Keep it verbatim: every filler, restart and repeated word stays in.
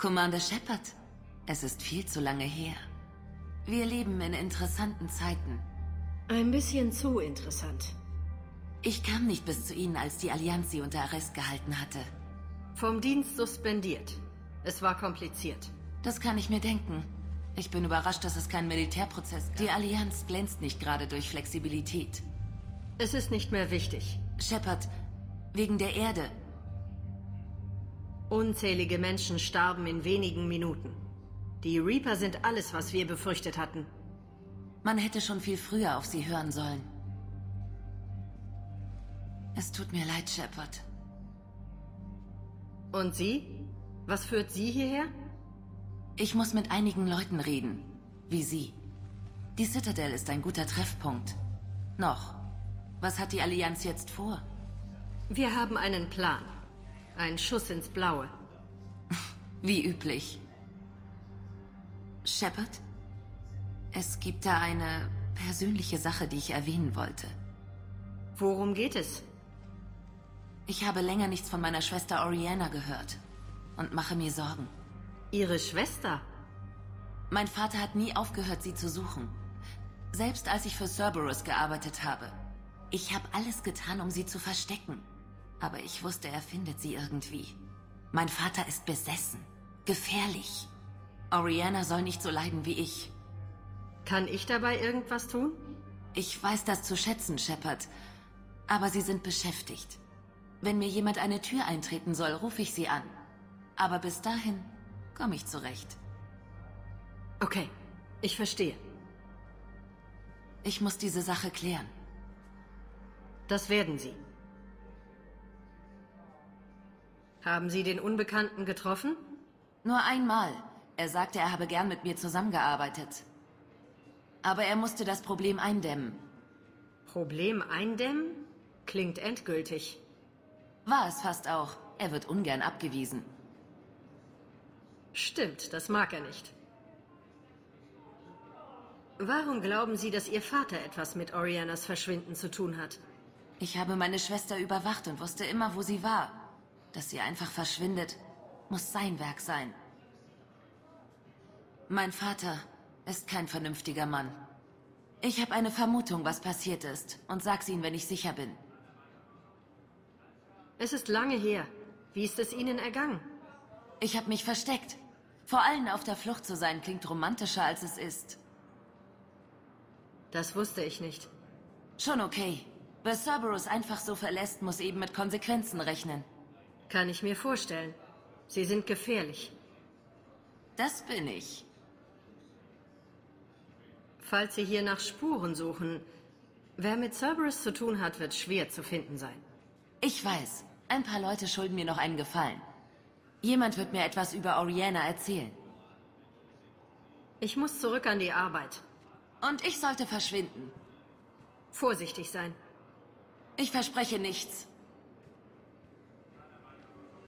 Commander Shepard, es ist viel zu lange her. Wir leben in interessanten Zeiten. Ein bisschen zu interessant. Ich kam nicht bis zu Ihnen, als die Allianz Sie unter Arrest gehalten hatte. Vom Dienst suspendiert. Es war kompliziert. Das kann ich mir denken. Ich bin überrascht, dass es keinen Militärprozess gab. Die Allianz glänzt nicht gerade durch Flexibilität. Es ist nicht mehr wichtig. Shepard, wegen der Erde. Unzählige Menschen starben in wenigen Minuten. Die Reaper sind alles, was wir befürchtet hatten. Man hätte schon viel früher auf sie hören sollen. Es tut mir leid, Shepard. Und Sie? Was führt Sie hierher? Ich muss mit einigen Leuten reden. Wie Sie. Die Citadel ist ein guter Treffpunkt. Noch. Was hat die Allianz jetzt vor? Wir haben einen Plan. Ein Schuss ins Blaue. Wie üblich. Shepard? Es gibt da eine persönliche Sache, die ich erwähnen wollte. Worum geht es? Ich habe länger nichts von meiner Schwester Oriana gehört und mache mir Sorgen. Ihre Schwester? Mein Vater hat nie aufgehört, sie zu suchen. Selbst als ich für Cerberus gearbeitet habe. Ich habe alles getan, um sie zu verstecken. Aber ich wusste, er findet sie irgendwie. Mein Vater ist besessen. Gefährlich. Oriana soll nicht so leiden wie ich. Kann ich dabei irgendwas tun? Ich weiß das zu schätzen, Shepard. Aber Sie sind beschäftigt. Wenn mir jemand eine Tür eintreten soll, rufe ich Sie an. Aber bis dahin komme ich zurecht. Okay, ich verstehe. Ich muss diese Sache klären. Das werden Sie. Haben Sie den Unbekannten getroffen? Nur einmal. Er sagte, er habe gern mit mir zusammengearbeitet. Aber er musste das Problem eindämmen. Problem eindämmen? Klingt endgültig. War es fast auch. Er wird ungern abgewiesen. Stimmt, das mag er nicht. Warum glauben Sie, dass Ihr Vater etwas mit Orianas Verschwinden zu tun hat? Ich habe meine Schwester überwacht und wusste immer, wo sie war. Dass sie einfach verschwindet, muss sein Werk sein. Mein Vater ist kein vernünftiger Mann. Ich habe eine Vermutung, was passiert ist, und sag's Ihnen, wenn ich sicher bin. Es ist lange her. Wie ist es Ihnen ergangen? Ich habe mich versteckt. Vor allem auf der Flucht zu sein, klingt romantischer, als es ist. Das wusste ich nicht. Schon okay. Wer Cerberus einfach so verlässt, muss eben mit Konsequenzen rechnen. Kann ich mir vorstellen. Sie sind gefährlich. Das bin ich. Falls Sie hier nach Spuren suchen, wer mit Cerberus zu tun hat, wird schwer zu finden sein. Ich weiß. Ein paar Leute schulden mir noch einen Gefallen. Jemand wird mir etwas über Oriana erzählen. Ich muss zurück an die Arbeit. Und ich sollte verschwinden. Vorsichtig sein. Ich verspreche nichts.